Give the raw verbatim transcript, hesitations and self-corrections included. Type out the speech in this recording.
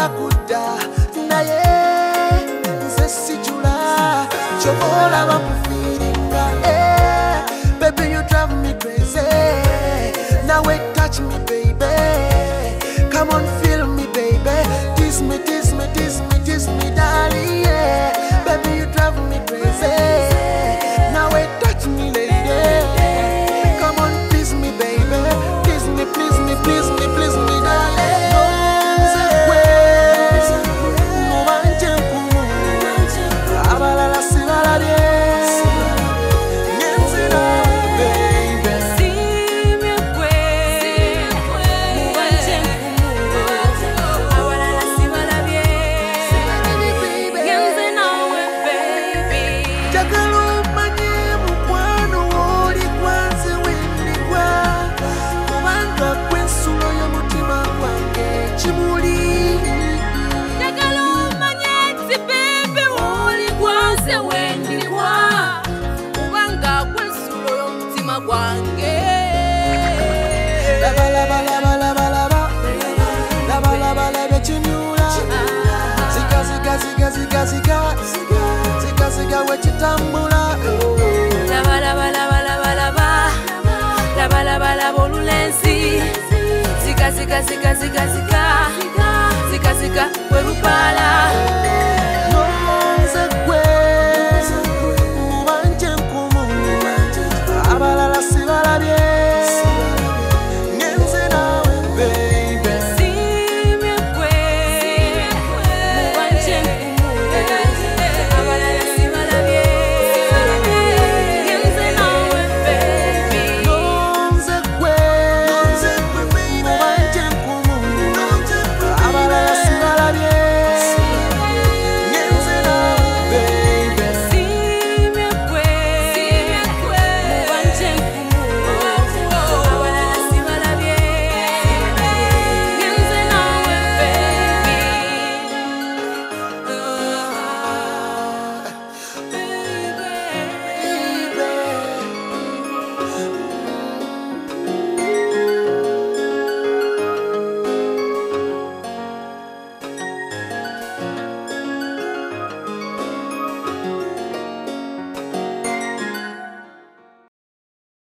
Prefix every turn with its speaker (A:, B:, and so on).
A: kudda naye nze sijula kyobola bamufiiringa. Baby you drive me crazy, now wait touch me baby, come on feel me baby, tease me tease me tease me tease me darling, yeah. Baby you drive me crazy, now wait touch me lady, come on tease me baby, tease me please me please me please me darling. Lava lava lava lava lava lava lava lava chimula zika zika zika zika zika zika zika wechitambula lava lava lava lava lava lava lava lava olulensi zika zika zika zika zika